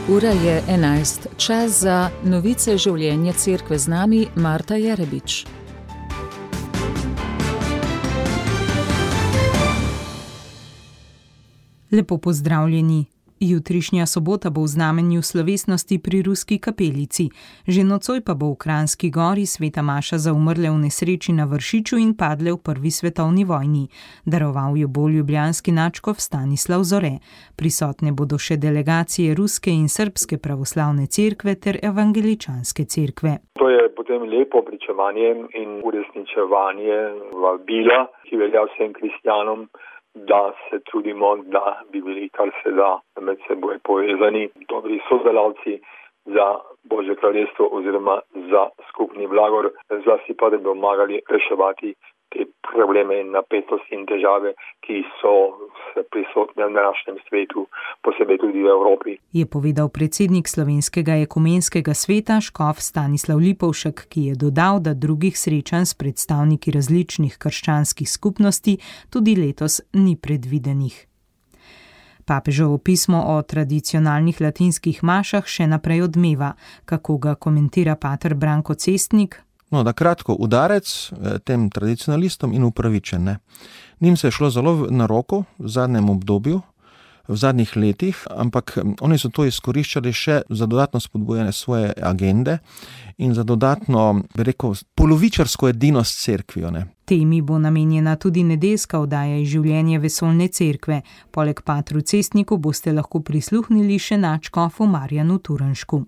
Ura je 11. Čas za novice življenja cerkve, z nami Marta Jerebič. Lepo pozdravljeni. Jutrišnja sobota bo v znamenju slovesnosti pri Ruski kapelici. Že nocoj pa bo v Kranjski Gori sveta maša za umrle v nesreči na Vršiču in padle v prvi svetovni vojni. Daroval jo bo ljubljanski nadškof Stanislav Zore. Prisotne bodo še delegacije Ruske in Srbske pravoslavne cerkve ter evangeličanske cerkve. To je potem lepo pričevanje in uresničevanje vabila, ki velja vsem kristjanom, da se trudimo, da bi bili kar se da med seboj povezani, dobri sodelavci za Božje kraljestvo oziroma za skupni blagor, zlasti pa da bi pomagali reševati te probleme in napetosti in težave, ki so prisotne v današnjem svetu, posebej tudi v Evropi. Je povedal predsednik Slovenskega ekumenskega sveta škof Stanislav Lipovšek, ki je dodal, da drugih srečanj s predstavniki različnih krščanskih skupnosti tudi letos ni predvidenih. Papeževo pismo o tradicionalnih latinskih mašah še naprej odmeva. Kako ga komentira pater Branko Cestnik? Da kratko, udarec tem tradicionalistom in upravičen. Njim se je šlo zelo na roko v zadnjem obdobju, v zadnjih letih, ampak oni so to izkoriščali še za dodatno spodbujanje svoje agende in za dodatno, polovičarsko edinost s cerkvijo. Temi bo namenjena tudi nedeljska oddaja iz življenja vesoljne cerkve. Poleg patru Cestniku boste lahko prisluhnili še nadškofu Marjanu Turnšku.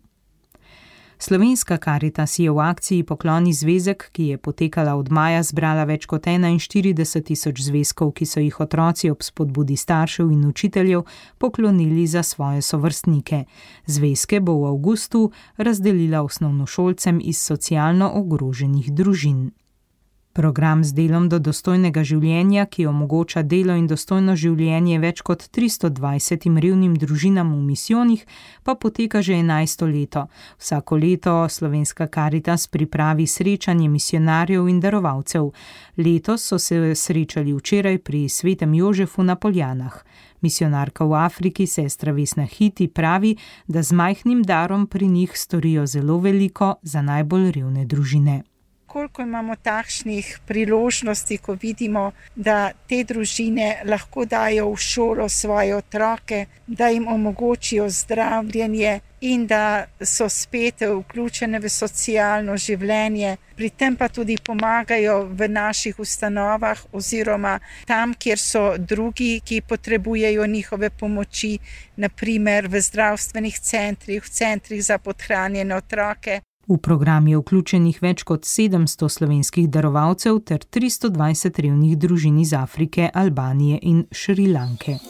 Slovenska Karitas je v akciji Pokloni zvezek, ki je potekala od maja, zbrala več kot 41.000 zvezkov, ki so jih otroci ob spodbudi staršev in učiteljev poklonili za svoje sovrstnike. Zvezke bo v avgustu razdelila osnovnošolcem iz socialno ogroženih družin. Program z delom do dostojnega življenja, ki omogoča delo in dostojno življenje več kot 320 revnim družinam v misijonih, pa poteka že 11. leto. Vsako leto Slovenska Karitas pripravi srečanje misionarjev in darovalcev. Letos so se srečali včeraj pri Svetem Jožefu na Poljanah. Misionarka v Afriki, sestra Vesna Hiti, pravi, da z majhnim darom pri njih storijo zelo veliko za najbolj revne družine. Koliko imamo takšnih priložnosti, ko vidimo, da te družine lahko dajo v šolo svoje otroke, da jim omogočijo zdravljenje in da so spet vključene v socialno življenje. Pri tem pa tudi pomagajo v naših ustanovah oziroma tam, kjer so drugi, ki potrebujejo njihove pomoči, naprimer v zdravstvenih centrih, v centrih za podhranjene otroke. V program je vključenih več kot 700 slovenskih darovalcev ter 320 revnih družin iz Afrike, Albanije in Šrilanke.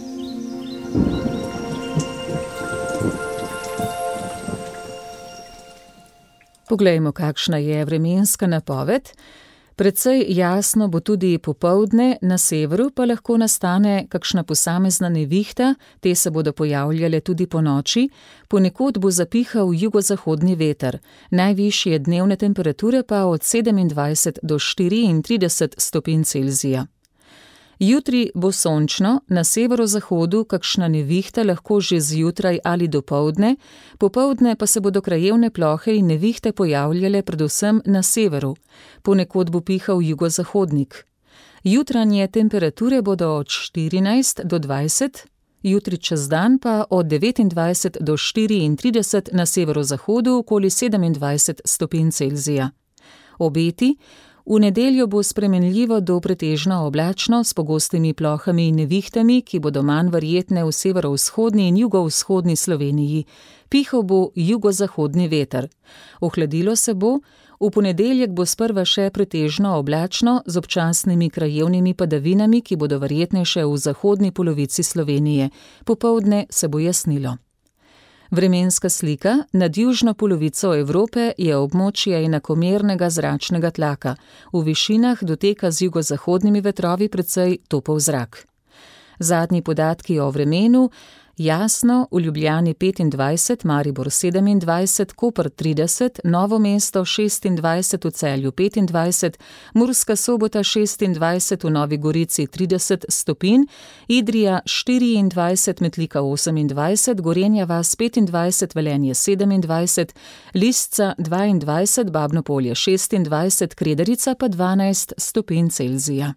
Poglejmo, kakšna je vremenska napoved. Precej jasno bo tudi popoldne, na severu pa lahko nastane kakšna posamezna nevihta, te se bodo pojavljale tudi ponoči, ponekod bo zapihal jugozahodni veter, najvišje dnevne temperature pa od 27 do 34 stopinj Celzija. Jutri bo sončno, na severozahodu kakšna nevihta lahko že zjutraj ali dopoldne, popoldne pa se bodo krajevne plohe in nevihte pojavljale predvsem na severu, ponekod bo pihal jugozahodnik. Jutranje temperature bodo od 14 do 20, jutri čez dan pa od 29 do 34 na severozahodu okoli 27 stopinj Celzija. Obeti: v nedeljo bo spremenljivo do pretežno oblačno s pogostimi plohami in nevihtami, ki bodo manj verjetne v severovzhodni in jugovzhodni Sloveniji. Pihal bo jugozahodni veter. Ohladilo se bo, v ponedeljek bo sprva še pretežno oblačno z občasnimi krajevnimi padavinami, ki bodo verjetnejše v zahodni polovici Slovenije. Popoldne se bo jasnilo. Vremenska slika: nad južno polovico Evrope je območje enakomernega zračnega tlaka. V višinah doteka z jugozahodnimi vetrovi precej topel zrak. Zadnji podatki o vremenu: Jasno v Ljubljani 25, Maribor 27, Koper 30, Novo mesto 26, v Celju 25, Murska Sobota 26, v Novi Gorici 30 stopinj, Idrija 24, Metlika 28, Gorenja vas 25, Velenje 27, Lisca 22, Babno Polje 26, Kredarica pa 12 stopinj Celzija.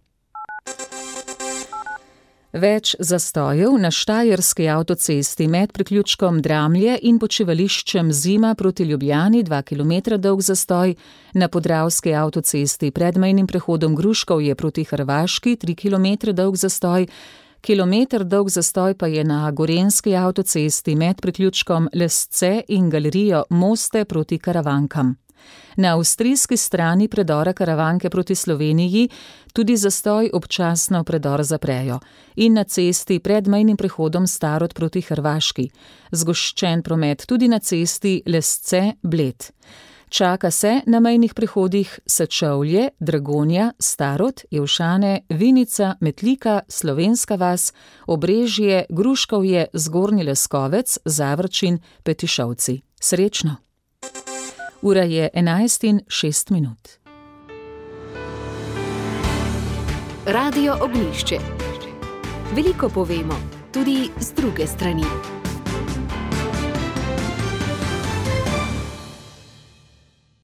Več zastojev na Štajerski avtocesti med priključkom Dramlje in počivališčem Zima proti Ljubljani, 2 km dolg zastoj, na Podravski avtocesti pred mejnim prehodom Gruškovje proti Hrvaški, 3 km dolg zastoj, kilometer dolg zastoj pa je na Gorenjski avtocesti med priključkom Lesce in galerijo Moste proti Karavankam. Na avstrijski strani predora Karavanke proti Sloveniji tudi zastoj občasno predor zaprejo in na cesti pred mejnim prehodom Starod proti Hrvaški. Zgoščen promet tudi na cesti Lesce-Bled. Čaka se na mejnih prehodih Sečovlje, Dragonja, Starod, Jelšane, Vinica, Metlika, Slovenska vas, Obrežje, Gruškovje, Zgornji Leskovec, Zavrčin, Petišovci. Srečno! Ura je 11:06. Radio Ognjišče. Veliko povemo, tudi z druge strani.